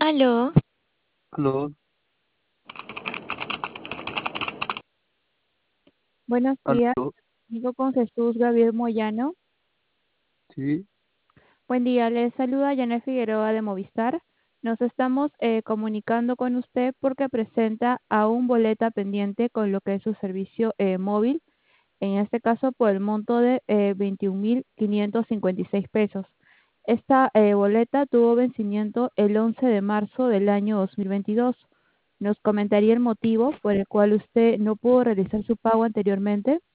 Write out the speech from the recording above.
Aló, Aló, buenos días. aló, Digo con Jesús Gabriel Moyano. sí, Buen día, les saluda Janet Figueroa de Movistar. Nos estamos comunicando con usted porque presenta aún boleta pendiente con lo que es su servicio móvil, en este caso por el monto de 21.556 pesos. Esta boleta tuvo vencimiento el 11 de marzo del año 2022. ¿Nos comentaría el motivo por el cual usted no pudo realizar su pago anteriormente?